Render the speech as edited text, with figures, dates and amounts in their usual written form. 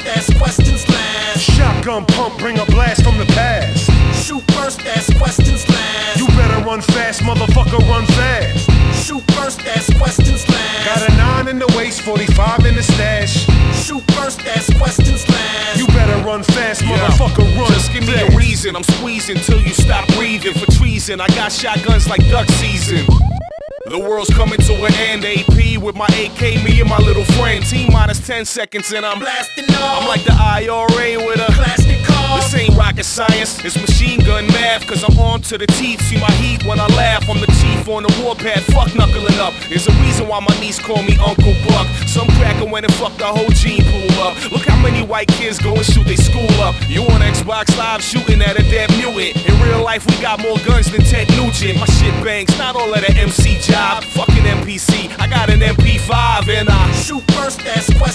ask questions last. Shotgun pump, bring a blast from the past. Shoot first, ask questions last. You better run fast, motherfucker, run fast. Shoot first, ask questions last. Got a 9 in the waist, 45 in the stash. Shoot first, ask questions last. You better run fast, motherfucker, run Just give me fast. a reason, I'm squeezing till you stop breathing. For treason, I got shotguns like duck season. The world's coming to an end, AP with my AK, me and my little friend. T-minus 10 seconds and I'm Blasting off. I'm like the IRA with a Plastic car. This ain't rocket science, it's machine gun math. Cause I'm on to the teeth, see my heat when I laugh. I'm the chief on the warpath, fuck knuckling up. There's a reason why my niece call me Uncle Buck. Some cracker went and fucked the whole gene pool up. Look how many white kids go and shoot they school up. You on Xbox Live shooting at a dead mutant. In real life we got more guns than Ted Nugent. My shit bangs, not all of the MC job. Fucking MPC, I got an MP5 and I Shoot first, ask questions.